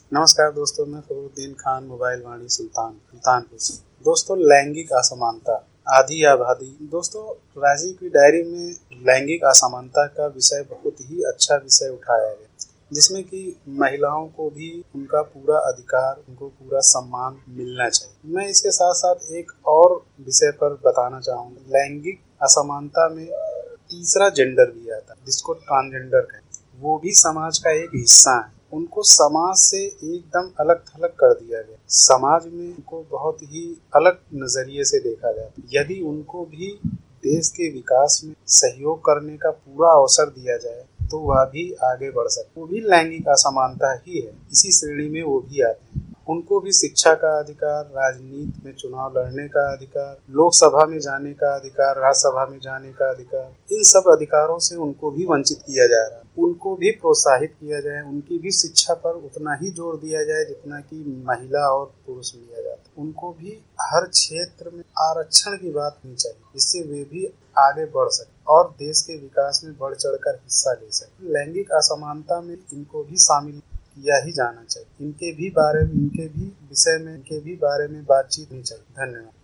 नमस्कार दोस्तों, मैं फखरुद्दीन खान मोबाइल वाणी सुल्तानपुर से। दोस्तों, लैंगिक असमानता आधी आबादी। दोस्तों, राजीव की डायरी में लैंगिक असमानता का विषय बहुत ही अच्छा विषय उठाया गया, जिसमें कि महिलाओं को भी उनका पूरा अधिकार, उनको पूरा सम्मान मिलना चाहिए। मैं इसके साथ साथ एक और विषय पर बताना चाहूँगा। लैंगिक असमानता में तीसरा जेंडर भी आता है, जिसको ट्रांसजेंडर कहते हैं। वो भी समाज का एक हिस्सा है। उनको समाज से एकदम अलग थलग कर दिया गया। समाज में उनको बहुत ही अलग नजरिए से देखा जाता है। यदि उनको भी देश के विकास में सहयोग करने का पूरा अवसर दिया जाए तो वह भी आगे बढ़ सकते। वो भी लैंगिक असमानता ही है, इसी श्रेणी में वो भी आते हैं। उनको भी शिक्षा का अधिकार, राजनीति में चुनाव लड़ने का अधिकार, लोकसभा में जाने का अधिकार, राज्यसभा में जाने का अधिकार, इन सब अधिकारों से उनको भी वंचित किया जा रहा है। उनको भी प्रोत्साहित किया जाए, उनकी भी शिक्षा पर उतना ही जोर दिया जाए जितना कि महिला और पुरुष में दिया जाता है। उनको भी हर क्षेत्र में आरक्षण की बात होनी चाहिए, जिससे वे भी आगे बढ़ सके और देश के विकास में बढ़ चढ़कर हिस्सा ले सके। लैंगिक असमानता में इनको भी शामिल किया ही जाना चाहिए। इनके भी बारे में, इनके भी विषय में, इनके भी बारे में बातचीत होनी चाहिए। धन्यवाद।